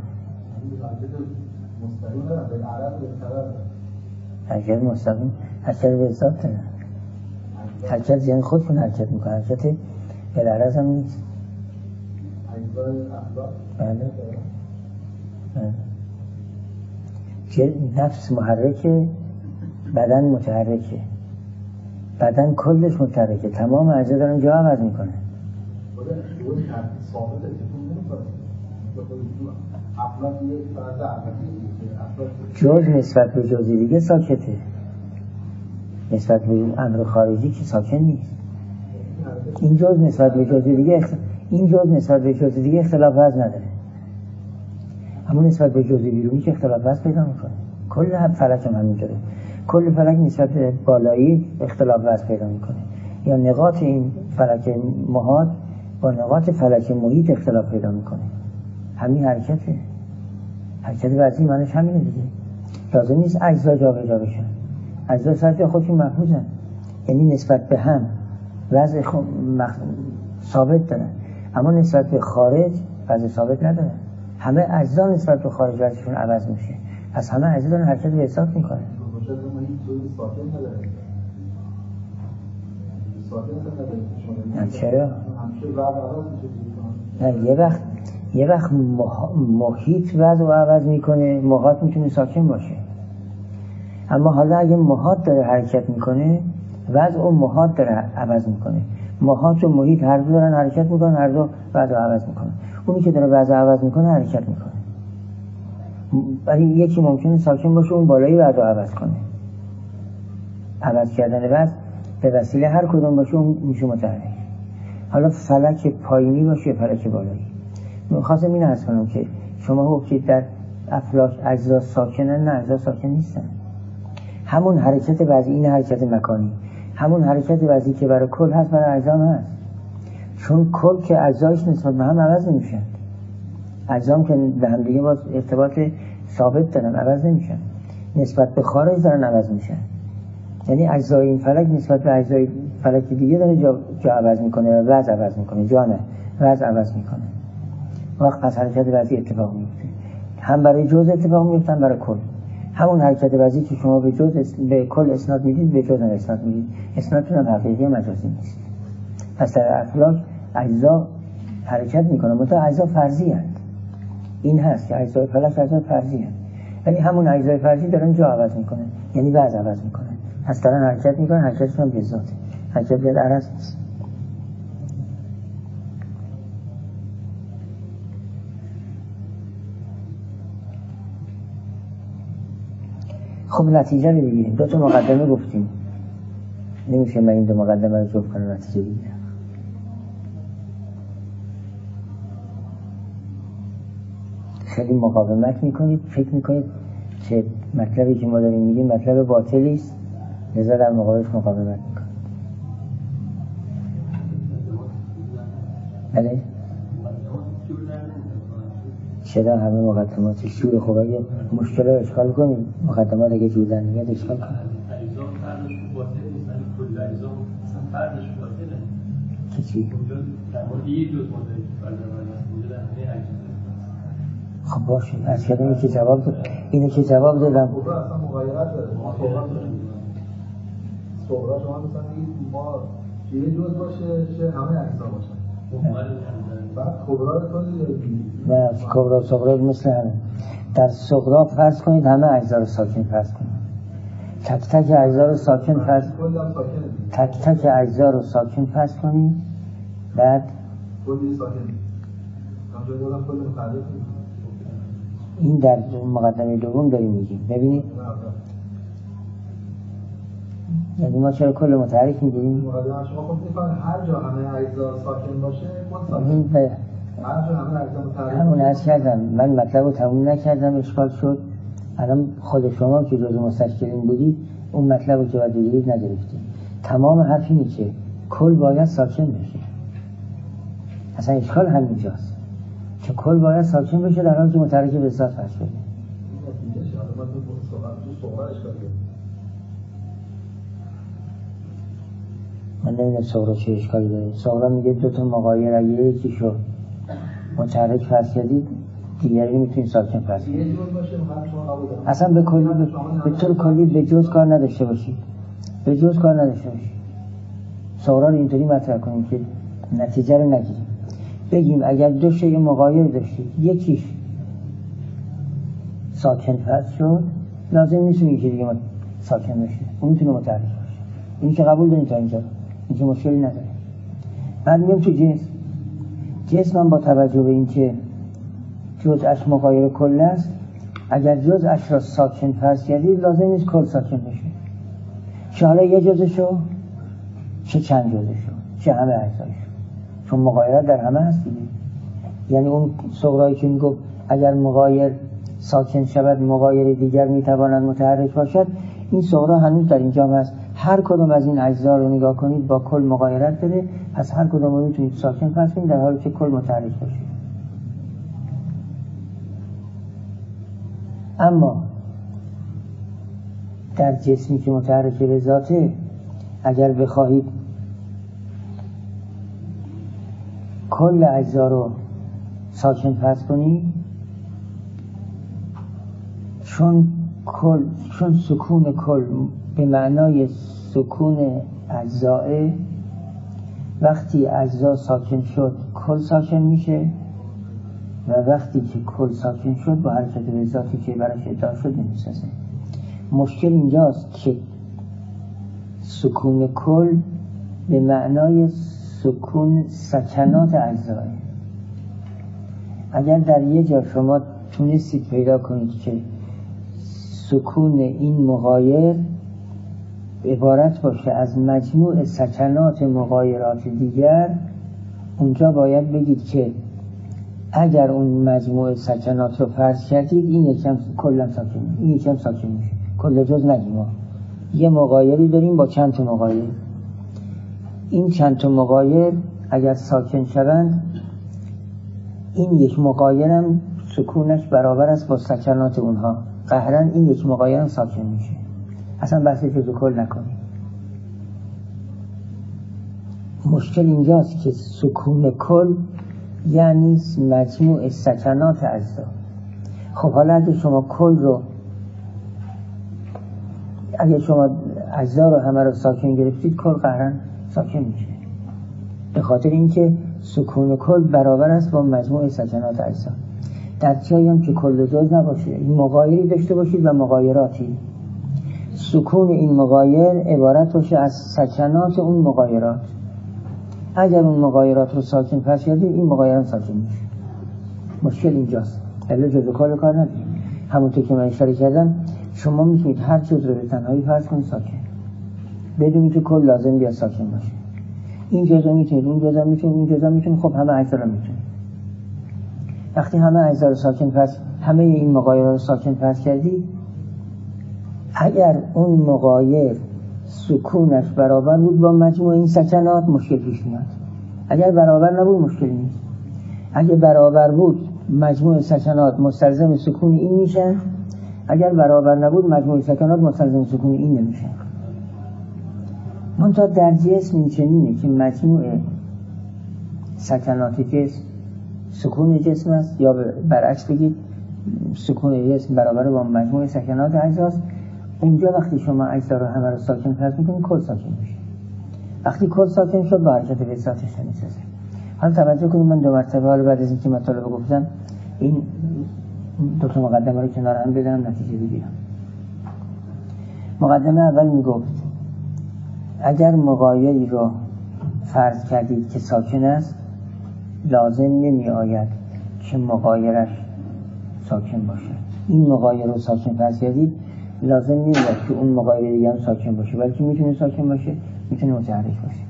مستقیم دارن به عرض به طرف حرکت مستقیم حرکت به ذات دارن. حرکت یعنی خودشون حرکت میکنه، حرکت به عرض هم نیست. اجزای افلاک بله که نفس محرکه، بدن متحرکه، بدن کلش متحرکه، تمام اجزا دارن جا عوض میکنه. جز نسبت به جزئی دیگه ساکته، نسبت به امر خارجی که ساکن نیست. این جز نسبت به جزئی دیگه اخت... این جز نسبت به جزئی دیگه اختلاف وزن نداره، همون نسبت به جزئی بیرونی که اختلاف وزن پیدا میکنه. کل هم فلک هم همینطوره، کل فلک نسبت به بالایی اختلاف وزن پیدا میکنه، یا نقاط این فلک محاط با نقاط فلک محیط اختلاف پیدا میکنه. همین حرکته، حرکت وزنی معنیش همینه دیگه. لازم نیست اجزا جا به جا بشن، اجزا سطح خودشون محفوظن، یعنی نسبت به هم وضع خود مخ... ثابت دارن، اما نسبت به خارج وضع ثابت ندارن. همه اجزا نسبت به خارج وضعشون عوض میشه، پس همه اجزا دارن حرکت به حساب میکنن. نه چرا؟ نه یه وقت یه وقت محیط وضع رو عوض میکنه، محاط میتونه ساکن باشه، اما حالا اگه محاط داره حرکت میکنه وضع و محاط داره عوض میکنه، محاط و محیط هر دو دارن حرکت میکنن، هر دو وضع رو عوض میکنن. اونی که داره وضع عوض میکنه حرکت میکنه، ولی یکی ممکنه ساکن باشه اون بالایی وضع رو عوض کنه. عوض کردن وضع به وسیله هر کدوم باشه اون میشه متحرک. حالا فلک پایینی باشه فلک بالایی. میخواستم این عرض کنم که شما گفتید در افلاک اجزا ساکنن، نه اجزا ساکن نیستن. همون حرکت وضعی این حرکت مکانی، همون حرکت وضعی که برای کل هست برای اجزا هم هست، چون کل که اجزایش نسبت به هم عوض نمیشن، اجزا هم که به هم دیگه باز ارتباط ثابت دارن عوض نمیشن، نسبت به خارج دارن عوض میشن. یعنی اجزای این فلک نسبت به اجزای فلک دیگه داره جا, جا عوض میکنه و وضع عوض میکنه، جا نه وضع عوض میکنه. وقت پس حرکت وضعی اتفاق میفته، هم برای جزء اتفاق میفته هم برای کل. همون حرکت وضعی که شما به جزء به کل اسناد میدید به جزء اسناد میدید، اسنادتون هم حقیقی مجازی نیست. پس در افلاک اجزا حرکت میکنه، منتها اجزا فرضی هست. این هست که اجزای فلک اجزا فرضی هست، ولی همون اجزای فرضی دارن جا عوض میکنن، یعنی وضع عوض میکنن، پس دارن حرکت میکنن، حرکتشون به ذاته، حرکت به عرض نیست. خب نتیجه رو بگیریم. دو تا مقدمه گفتیم، نمیشه من این دو مقدمه رو جفت کنم نتیجه بگیرم. خیلی مقاومت میکنید، فکر میکنید که مطلبی که ما داریم میگیم مطلب باطلی است، لذا در مقابلش مقاومت میکنید. بله؟ چرا همه مقدمات شور؟ خب اگه مشکل رو اشکال کنیم، مقدمات اگه جور در نمیاد اشکال کنیم. اجزا فردش باطل نیست، ولی کل اجزا فردش باطله. که چی؟ اونجا در مورد یک جز مداری که فرد است، اونجا در همه اجزا. خب باشه، از کردم اینه که جواب داد، اینه که جواب دادم. خب اصلا مغایرت داره، ما صحبت داریم. صحبت شما مثلا میگید ما یه جز باشه چه همه اجزا باشن. بعد کبرا رو توضیح دادید. نه کبرا و صغرا مثل همه. در صغرا فرض کنید همه اجزا رو ساکن فرض کنید، تک تک اجزا رو ساکن فرض تک تک اجزا رو ساکن فرض کنید، بعد کلی ساکن همجا دادم کلی مخلف این در مقدمه دوم داریم میگیم. ببینید یعنی ما چرا کل متحرک میگیم؟ مقدمه شما خب میفهمید هر جا همه اجزا ساکن باشه کل ساکن. این به هر جا همه اجزا متحرک همون عرض کردم، من مطلب رو تموم نکردم، اشکال شد. الان خود شما که جزو مستشکلین بودید اون مطلب رو که باید بگیرید نگرفتید. تمام حرف اینه که کل باید ساکن بشه. اصلا اشکال همینجاست که کل باید ساکن بشه در حالی که متحرک به ذات فرض بشه. من نمیدونم صغرا چه اشکالی داره. صغرا میگه دو تا مغایر اگه یکی شد متحرک فرض کردید دیگری میتونید ساکن فرض کنید. اصلا به کلی به طور کلی به جز کار نداشته باشید. به جز کار نداشته باشید. صغرا رو اینطوری مطرح کنیم که نتیجه رو نگیریم. بگیم اگر دو شیء مغایر داشتید یکیش ساکن فرض شد لازم نیست میگه که دیگه ما ساکن بشه. اون میتونه متحرک باشه. این که قبول داریم تا اینجا. این که مشکلی نداره. بعد میگم تو جسم. جسم هم با توجه به این که جزءش مغایر کل است اگر جزءش را ساکن فرض کردید لازم نیست کل ساکن بشه. چه حالا یه جزءشو چه چند جزءشو چه همه اجزایشو، چون مغایرت در همه هست دیگه. یعنی اون صغرایی که میگفت اگر مغایر ساکن شود مغایر دیگر میتواند متحرک باشد، این صغرا هنوز در اینجا هست. هر کدوم از این اجزا رو نگاه کنید با کل مغایرت داره، پس هر کدوم رو میتونید ساکن فرض کنید در حالی که کل متحرک باشه. اما در جسمی که متحرک به ذاته اگر بخواهید کل اجزا رو ساکن فرض کنید، چون کل چون سکون کل به معنای سکون اجزاء، وقتی اجزا ساکن شد کل ساکن میشه و وقتی که کل ساکن شد با حرکت به ذاتی که براش ادعا شد نمیسازه. مشکل اینجاست که سکون کل به معنای سکون سکنات اجزاء. اگر در یه جا شما تونستید پیدا کنید که سکون این مغایر عبارت باشه از مجموع سکنات مغایرات دیگر، اونجا باید بگید که اگر اون مجموع سکنات رو فرض کردید این یکم کلا ساکن میشه، این یکم ساکن میشه. کل جز نگیم ما یه مغایری داریم با چند تا مغایر. این چند تا مغایر اگر ساکن شوند این یک مغایرم سکونش برابر است با سکنات اونها، قهراً این یک مغایرم ساکن میشه. اصلا بحث جزو کل نکنیم. مشکل اینجاست که سکون کل یعنی مجموع سکنات اجزا. خب حالا اگه شما کل رو اگه شما اجزا رو همه رو ساکن گرفتید کل قهراً ساکن میشه، به خاطر اینکه سکون کل برابر است با مجموع سکنات اجزا. در جایی هم که کل جز نباشه این مغایری داشته باشید و مغایراتی، سکون این مغایر عبارت باشه از سکنات اون مغایرات. اگر اون مغایرات رو ساکن فرض کردید این مغایرات ساکن میشه. مشکل اینجاست. الا جزء کل کار نداریم. همونطور که من اشاره کردم شما میتونید هر جزء رو به تنهایی فرض کنید ساکن بدون اینکه کل لازم بیاد ساکن باشه. این جزء میتونید، اون جزء میتونید، این جزء میتونید، خب همه اجزا رو میتونید. وقتی همه اجزا رو ساکن فرض همه این مغایرات رو ساکن فرض کردید، اگر اون مغایر سکونش برابر بود با مجموع این سکنات مشکل پیش میاد. اگر برابر نبود مشکل نیست. اگر برابر بود مجموع سکنات مستلزم سکون این میشن، اگر برابر نبود مجموع سکنات مستلزم سکون این نمیشن. منتها در جسم این چنینه که مجموع سکنات جسم سکون جسم است، یا برعکس بگید سکون جسم برابر با مجموع سکنات اجزاست. اونجا وقتی شما اجزا رو همه رو ساکن فرض میکنید کل ساکن میشه. وقتی کل ساکن شد با حرکت به ذاتش نمیسازه. حالا توجه کنید من دو مرتبه حالا بعد از اینکه مطالب گفتم این دو تا مقدمه رو کنار هم بذارم نتیجه بگیرم. مقدمه اول میگفت اگر مغایری رو فرض کردید که ساکن است لازم نمی آید که مغایرش ساکن باشد. این مغایر رو ساکن فرض کردید، لازم نیست که اون مغایر دیگه هم ساکن باشه، بلکه میتونه ساکن باشه، میتونه متحرک باشه.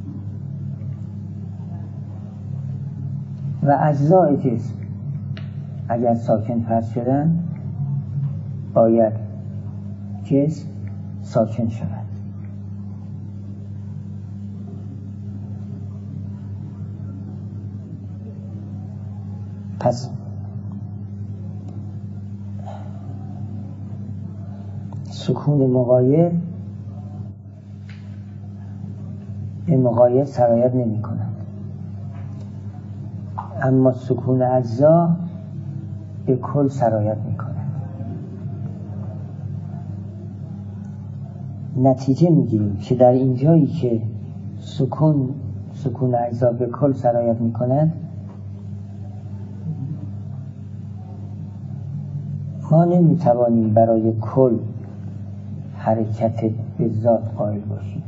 و اجزای جسم اگر ساکن فرض شدن باید جسم ساکن شود. پس سکون مغایر به مغایر سرایت نمی کند، اما سکون اجزا به کل سرایت می کند. نتیجه می گیریم که در این جایی که سکون سکون اجزا به کل سرایت می کند، ما نمی توانیم برای کل حرکت به ذات قائل باشیم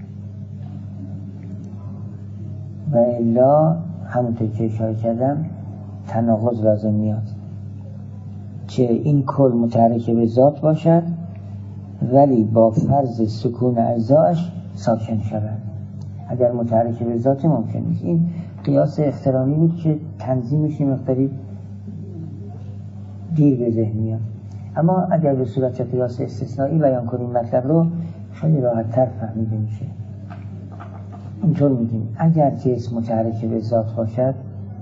و الا همونطور که اشاره کردم تناقض لازم میاد که این کل متحرک به ذات باشد ولی با فرض سکون اجزاش ساکن شود. اگر متحرک به ذات ممکن نیست. این قیاس احترامی بود که تنظیمش مقداری دیر به ذهن میاد، اما اگر به صورت قیاس استثنایی بیان کنیم مطلب رو خیلی راحت تر فهمیده میشه. اینطور میگیم اگر جسم متحرک به ذات باشد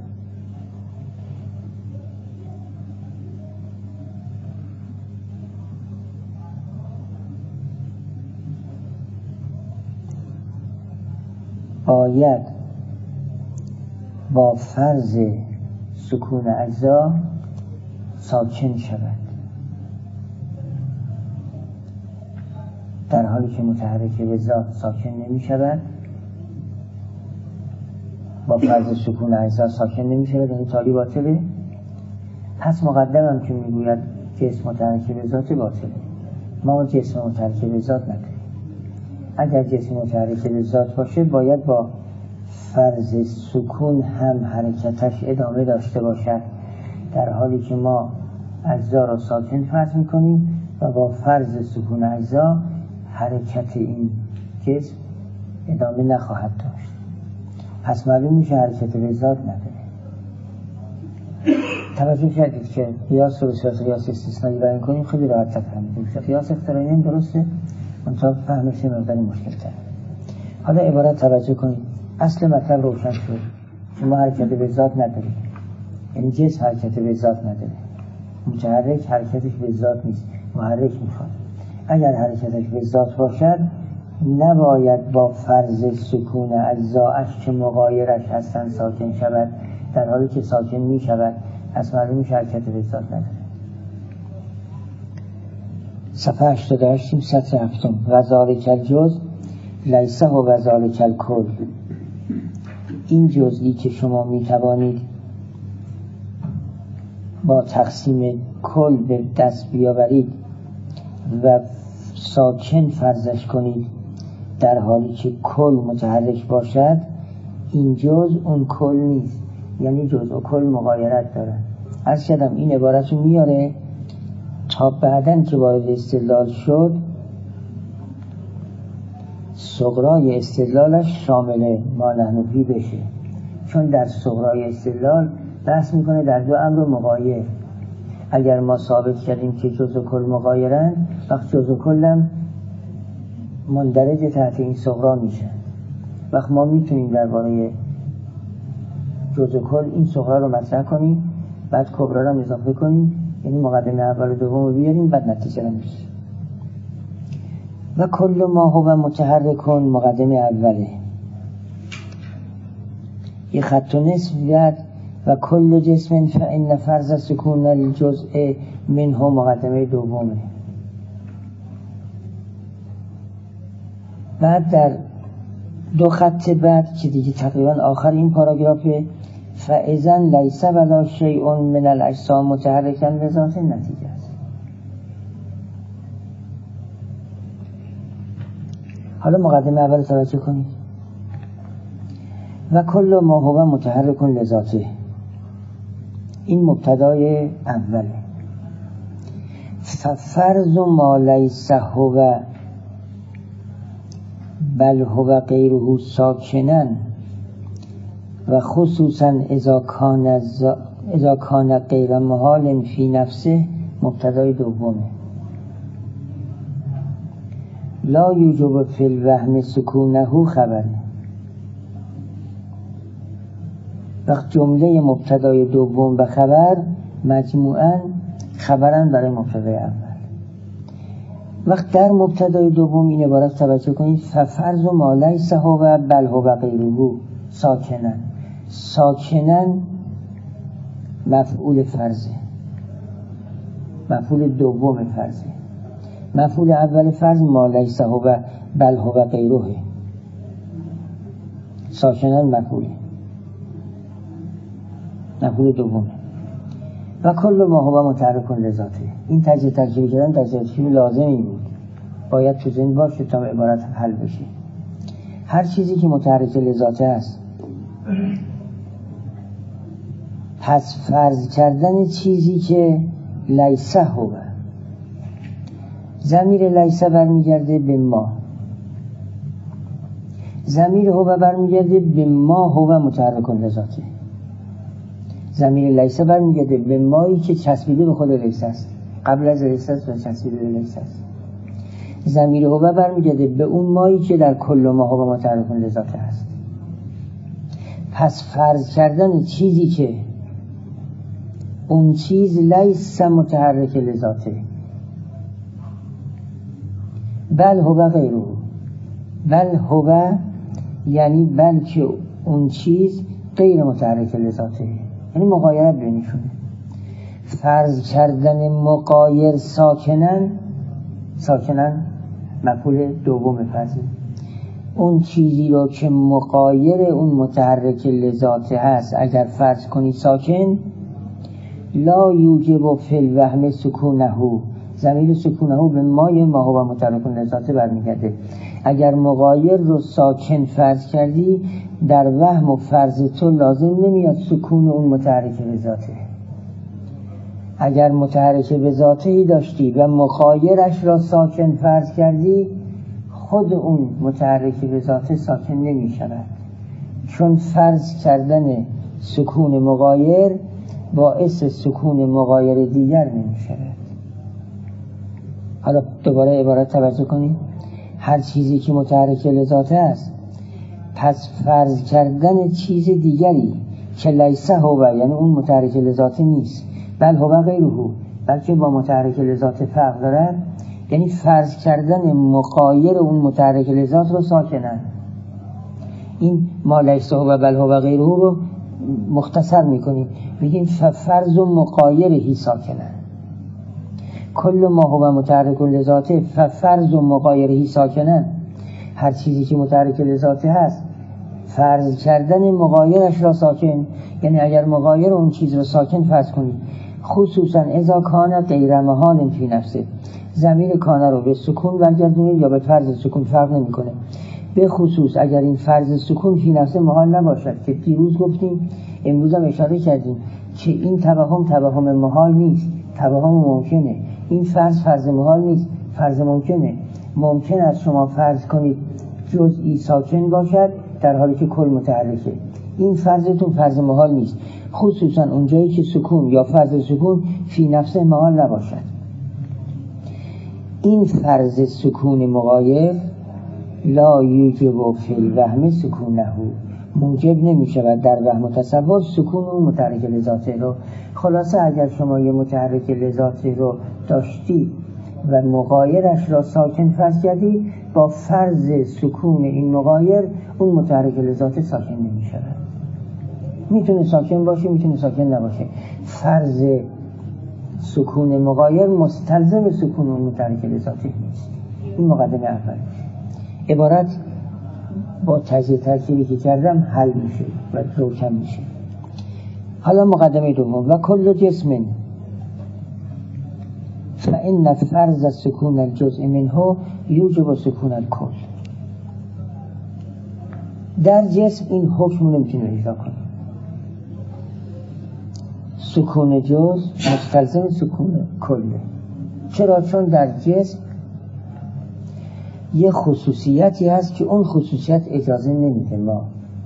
باید با فرض سکون اجزا ساکن شود، در حالی که متحرک به ذات ساکن نمی شود. با فرض سکون اجزا ساکن نمی شود، این تالی باطله. پس مقدمم که می گوید جسم متحرک به ذات باطله. ما جسم متحرک به ذات نداریم. اگر جسم متحرک به ذات باشه باید با فرض سکون هم حرکتش ادامه داشته باشد، در حالی که ما اجزا را ساکن فرض میکنیم و با فرض سکون اجزا حرکت این جسم ادامه نخواهد داشت. پس معلوم میشه حرکت به ذات نداره. توجه کردید که قیاس رو به صورت قیاس استثنایی بیان کنیم خیلی راحت فهمیده میشه. قیاس اقترانی هم درسته، منتها فهمش مقداری مشکل تر. حالا عبارت توجه کنید، اصل مطلب روشن شد که ما حرکت به ذات نداریم، یعنی جسم حرکت به ذات نداره، متحرک حرکتش به ذات نیست، محرک میخواد. اگر حرکتش به ذات باشد نباید با فرض سکون اجزاش که مغایرش هستن ساکن شود، در حالی که ساکن میشود. پس معلوم میشه حرکت به ذات نداره. صفحه هشتاد و هشت سطر هفتم و ذالک الجزء لیس هو ذالک الکل. این جزئی که شما میتوانید با تقسیم کل به دست بیاورید و ساکن فرضش کنید در حالی که کل متحرک باشد، این جزء اون کل نیست، یعنی جزء و کل مغایرت داره. عرض کردم این عبارت رو میاره تا بعدن که وارد استدلال شد صغرای استدلالش شامل ما نحن فیه بشه، چون در صغرای استدلال بحث میکنه در دو امر مغایر. اگر ما ثابت کردیم که جزء و کل مغایرن، وقت جزء و کلم مندرج تحت این صغرا میشه. وقت ما میتونیم درباره جزء و کل این صغرا رو مطرح کنیم، بعد کبرا رو اضافه کنیم، یعنی مقدمه اول و دوم رو بیاریم، بعد نتیجه رو میشه. و کل ما هو متحرک مقدمه اوله، یه خط و نصف بیاد و کل جسم فإن فرض سکون الجزء منه مقدمه دومه. بعد در دو خط بعد که دیگه تقریبا آخر این پاراگرافه، فإذا لیس ولا شیء من الاجسام متحرکا بذات نتیجه است. حالا مقدمه اول توجه کنید. و کل ما هو متحرک لذاته، این مبتدای اوله. ففرض ما لیس هو بل هو غیره ساکنن و خصوصا اذا کان اذا کان غیر محال فی نفسه مبتدای دومه. لا یوجب فی الوهم سکونه خبره. وقت جمله مبتدای دوم و خبر مجموعاً خبرن برای مبتدای اول. وقت در مبتدای دوم این عبارت توجه کنید ففرض ما لیس هو بل هو غیره ساکنن. ساکنن مفعول فرضه، مفعول دوم فرضه. مفعول اول فرض ما لیس هو بل هو غیره. ساکنن مفعوله، مفعول دومه. و کل ما هو متحرک لذاته. این تجزیه ترکیبی کردن تجزیه ترکیبی لازمی بود، باید تو ذهن باشه تا عبارت حل بشه. هر چیزی که متحرک لذاته است، پس فرض کردن چیزی که لیس هو، ضمیر لیس برمیگرده به ما، ضمیر هو برمیگرده به ما هو متحرک لذاته. ضمیر لیس برمیگرده به مایی که چسبیده به خود لیس است، قبل از لیس است و چسبیده به لیس است. ضمیر هو برمیگرده به اون مایی که در کل ما هو متحرک لذاته است. پس فرض کردن چیزی که اون چیز لیس متحرک لذاته بل هو غیره، بل هو یعنی بلکه اون چیز غیر متحرک لذاته، یعنی مغایرت بینشونه. فرض کردن مغایر ساکنن، ساکنن مفعول دوم فرضه. اون چیزی رو که مغایر اون متحرک لذاته هست اگر فرض کنی ساکن، لا یوجب فی الوهم سکونه. ضمیر سکونه به مای ما هو متحرک لذاته برمیگرده. اگر مغایر رو ساکن فرض کردی، در وهم و فرض تو لازم نمیاد سکون اون متحرک لذاته. اگر متحرک لذاته داشتی و مغایرش را ساکن فرض کردی، خود اون متحرک لذاته ساکن نمی شود، چون فرض کردن سکون مغایر باعث سکون مغایر دیگر نمی شود. حالا دوباره عبارت توجه کنید. هر چیزی که متحرک لذاته است، پس فرض کردن چیز دیگری که لیس هو یعنی اون متحرک لذاته نیست بل هو غیره، بلکه با متحرک لذاته فرق دارد، یعنی فرض کردن مغایر اون متحرک لذات رو ساکنن. این ما لیس هو بل هو غیره رو مختصر میکنیم، بگیم فرض و مغایرهی ساکنن. کل ما هو متحرک لذاته فرض و مغایرهی ساکنن. هر چیزی که متحرک لذاته هست، فرض کردن مغایرش را ساکن، یعنی اگر مغایر اون چیز را ساکن فرض کنید، خصوصا اذا کان غیر محال فی نفسه. ضمیر کانه رو به سکون برگردونید یا به فرض سکون فرق نمیکنه. به خصوص اگر این فرض سکون فی نفسه محال نباشد، که دیروز گفتیم، امروز هم اشاره کردیم که این توهم توهم محال نیست، توهم ممکنه. این فرض فرض محال نیست، فرض ممکنه. ممکن است شما فرض کنید جزئی ساکن باشد در حالی که کل متحرکه. این فرضتون فرض محال نیست، خصوصا اونجایی که سکون یا فرض سکون فی نفسه محال نباشد. این فرض سکون مغایر لا یوجب فی الوهم سکونه، موجب نمی شود در وهم و تصور سکون اون متحرک لذاته رو. خلاصه اگر شما یه متحرک لذاته رو داشتی و مغایرش را ساکن فرض کردی، با فرض سکون این مغایر اون متحرک لذاته ساکن نمی شود. میتونه ساکن باشه، میتونه ساکن نباشه. فرض سکون مغایر مستلزم سکون اون متحرک لذاته نیست. این مقدمه اول. عبارت با تجزیه ترکیبی که کردم حل میشه و روشن میشه. حالا مقدمه دوم. و کل جسم فإن فرض سکون الجزء منه یوجب سکون الکل. در جسم این حکم نمیتونه اجرا کنه. سکون جزء مستلزم سکون کله. چرا؟ چون در جسم یه خصوصیتی هست که اون خصوصیت اجازه نمیده ما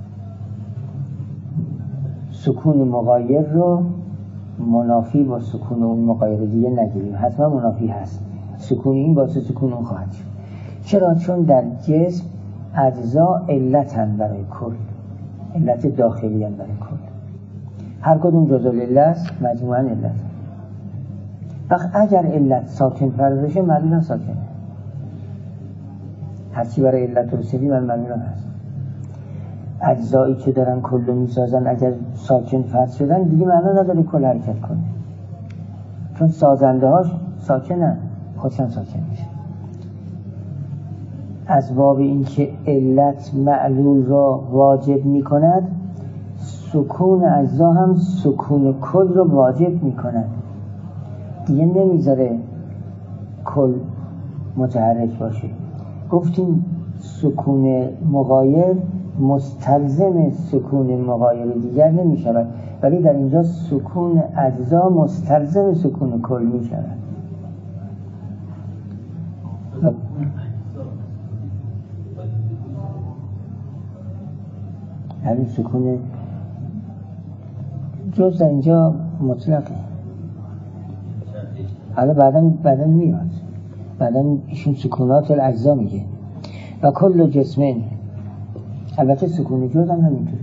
سکون مغایر رو منافی با سکون اون مغایر دیگه نگیریم. حتما منافی هست، سکون این باعث سکون اون خواهد شد. چرا؟ چون در جسم اجزا علتن برای کل، علت داخلی هم برای کل، هر کدوم جزء علت است، مجموعاً علت. وقت اگر علت ساکن فرض بشه معلول هم ساکنه، هرچی برای علت رسیدی من معلول هم هست. اجزایی که دارن کل رو میسازن اگر ساکن فرض شدن دیگه معنا نداره کل حرکت کنه، چون سازنده هاش ساکنن، خودشان ساکن میشه. از باب این که علت معلول را واجب میکند، سکون اجزا هم سکون کل رو واجب میکند، دیگه نمیذاره کل متحرک باشه. گفتیم سکون مغایر مستلزم سکون مغایر دیگر نمی شود، ولی در اینجا سکون اجزا مستلزم سکون کل می شود. یعنی سکون جز در اینجا مطلقه. حالا بعدا بعدا میاد، بعدا ایشون سکونات الاجزا میگه. و کل جسمین، البته سکون جز هم همینطوره،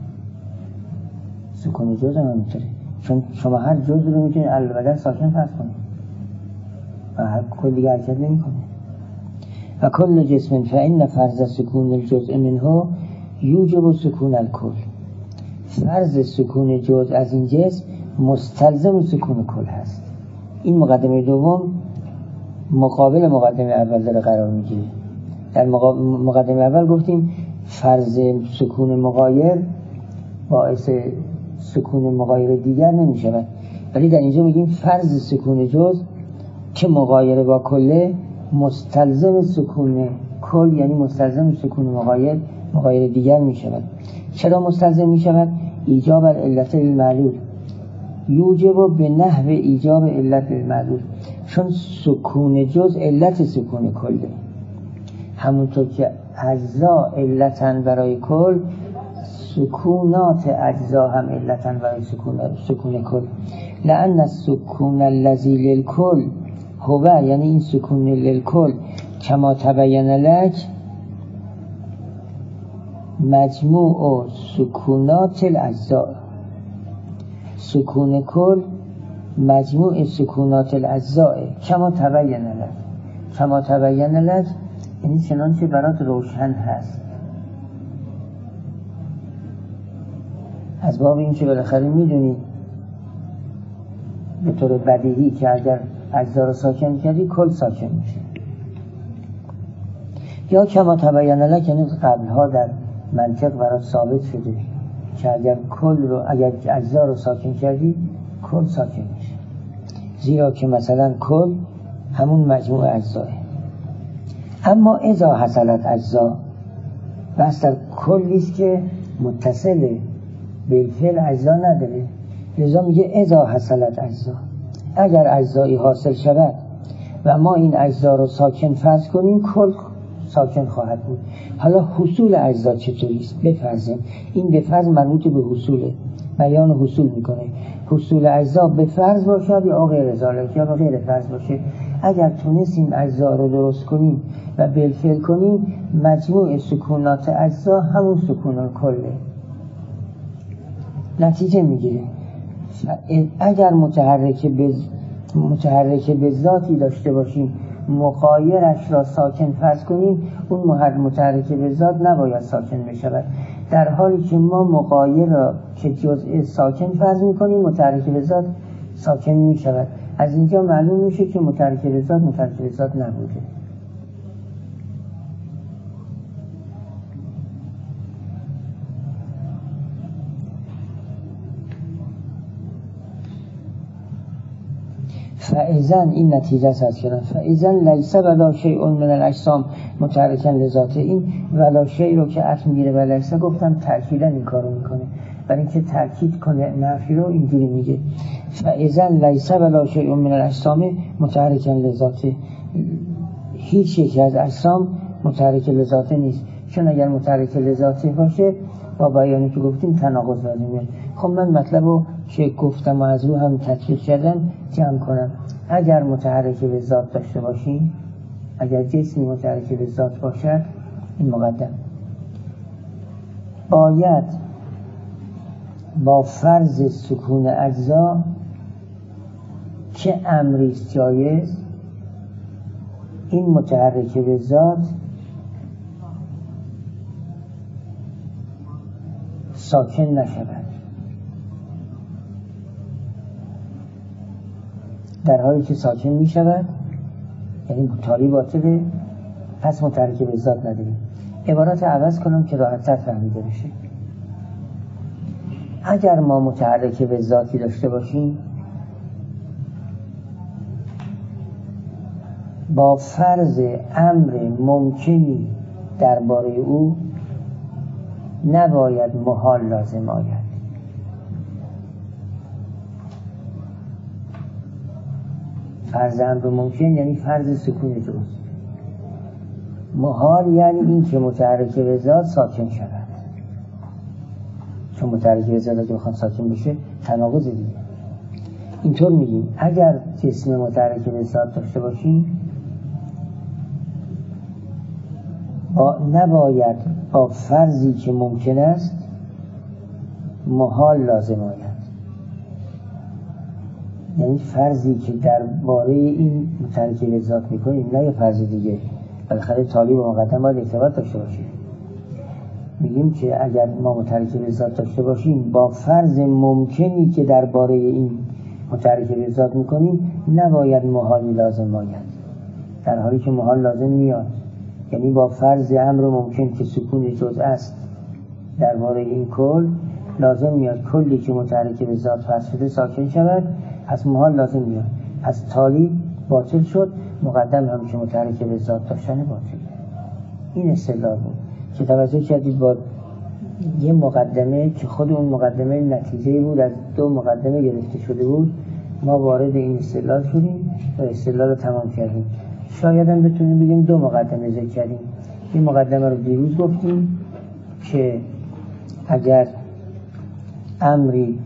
سکون جز هم همینطوره، چون شما هر جز رو میتونید البته ساکن فرض کنید و هر کلی حرکت نمی کنه. و کل جسمین فإن فرض سکون الجزء منه یوجب سکون الکل، فرض سکون جز از این جسم مستلزم سکون کل هست. این مقدمه دوم مقابل مقدمه اول داره قرار میگیره. در مقدمه اول گفتیم فرض سکون مغایر باعث سکون مغایر دیگر نمی شود، ولی در اینجا میگیم فرض سکون جز که مغایر با کله مستلزم سکون کل، یعنی مستلزم سکون مغایر مغایر دیگر می شود. چرا مستلزم می شود؟ ایجاب العلت المعلول یوجب به نحو ایجاب علت المعلول، چون سکون جز علت سکون کله، همونطور که اجزا علتن برای کل، سکونات اجزا هم علتن برای سکون سکون کل. لأن السکون الذی للکل هو، یعنی این سکون للکل کما تبین لک مجموع سکونات الاجزا، سکون کل مجموع سکونات الاجزا کما تبین لک. کما تبین لک یعنی چنانچه برات روشن هست، از باب این که بالاخره میدونی به طور بدیهی که اگر اجزا رو ساکن کردی کل ساکن میشه. یا کما تبین لک یعنی قبلها در منطق برات ثابت شده که اگر کل رو اگر اجزا رو ساکن کردی کل ساکن میشه، زیرا که مثلا کل همون مجموع اجزاه. اما اذا حصلت اجزا، بس در کلیست که متصل بالفعل اجزا نداره، لذا میگه اذا حصلت اجزا، اگر اجزایی حاصل شود و ما این اجزا رو ساکن فرض کنیم کل ساکن خواهد بود. حالا حصول اجزا چطوریست؟ بفرضیم این به فرض مربوط به حصوله، بیان حصول میکنه. حصول اجزا به فرض باشد یا غیر ذالک، یا به غیر فرض باشه. اگر تونستیم اجزا رو درست کنیم و بالفعل کنیم، مجموع سکونات اجزا همون سکون کله، نتیجه میگیره. اگر متحرک به متحرک به ذاتی داشته باشیم مغایرش را ساکن فرض کنیم، اون متحرک به ذات نباید ساکن بشود، در حالی که ما مغایر را که جزء ساکن فرض میکنیم متحرک به ذات ساکن میشود. از اینجا معلوم میشه که متحرک به ذات متحرک به ذات نبوده. فاذن این نتیجه است که فاذن لیس ولا شیء من الاجسام متحرکا لذاته، این ولا شیء رو که عطف میگیره و لیس گفتم تأکیدا این کارو میکنه. برای اینکه تاکید کنه نفی رو اینجوری میگه و اذن لیس ولا شیء من الاجسام متحرکا لذاته، هیچ یکی از اجسام متحرک لذاته نیست، چون اگر متحرک لذاته باشه با بیانی که گفتیم تناقض لازمه. خب من مطلبو که گفتم و از رو هم تطبیق کردم جمع کنم. اگر متحرک به ذات داشته باشیم، اگر جسمی متحرک به ذات باشد، این مقدم باید با فرض سکون اجزا که امریست جایز این متحرک به ذات ساکن نشود، در حالی که ساکن می شود یعنی تالی باطله، پس متحرک به ذات نداریم. عبارت عوض کنم که راحت‌تر فهمیده بشه. اگر ما متحرک به ذاتی داشته باشیم با فرض امر ممکنی درباره او نباید محال لازم آید. فرض امر ممکن یعنی فرض سکون جز، محال یعنی این که متحرک به ذات ساکن شود، چون متحرک به ذات اگه بخواد ساکن بشه تناقض دیگه. اینطور میگیم اگر جسم متحرک به ذات داشته باشیم با نباید با فرضی که ممکن است محال لازم آید، یعنی فرضی که درباره این متحرک به ذات میکنیم، نه یه فرض دیگه. بالاخره تالی و مقدم باید ارتباط داشته باشه. میگیم که اگر ما متحرک به ذات داشته باشیم با فرض ممکنی که درباره این متحرک به ذات میکنیم نباید محالی لازم آید، در حالی که محال لازم میاد. یعنی با فرض امر ممکن که سکون جز است درباره این کل لازم میاد کلی که متحرک به ذات فرض شده ساکن شود، پس محال لازم میاد، پس تالی باطل شد، مقدم هم که متحرک به ذات داشتن باطل. این اصطلاح بود که توجه کردید با یه مقدمه که خود اون مقدمه نتیجه بود از دو مقدمه گرفته شده بود، ما وارد این اصطلاح شدیم و اصطلاح رو تمام کردیم. شاید هم بتونیم بگیم دو مقدمه ذکر کردیم. این مقدمه رو دیروز گفتیم که اگر امری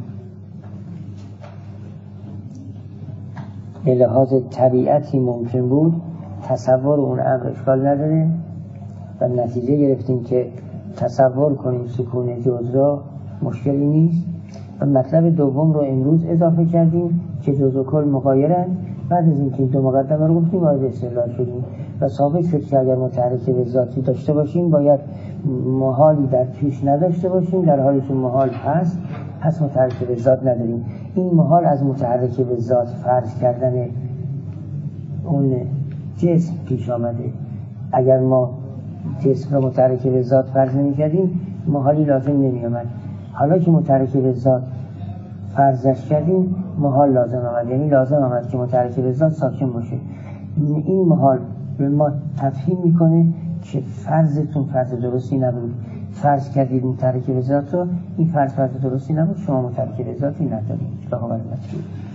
به لحاظ طبیعتی ممکن بود تصور اون امر اشکال نداره و نتیجه گرفتیم که تصور کنیم سکون جز را مشکلی نیست. و مطلب دوم رو امروز اضافه کردیم که جز و کل مغایرن. بعد از اینکه دو مقدمه رو گفتیم وارد استدلال شدیم و ثابت شد که اگر متحرک به ذاتی داشته باشیم باید محالی در پیش نداشته باشیم، در حالی که محال هست پس متحرک به ذات نداریم. این محال از متحرک به ذات فرض کردن اون جسم پیش آمده. اگر ما جسم رو متحرک به ذات فرض نمی کردیم محالی لازم نمی آمد. حالا که متحرک به ذات فرضش کردیم محال لازم آمد، یعنی لازم آمد که متحرک به ذات ساکن باشه. این محال به ما تفهیم میکنه که فرضتون فرض درستی نبود، فرض کردید متحرک به ذات رو، این فرض فرض درستی نبود، شما متحرک به ذاتی ندارید.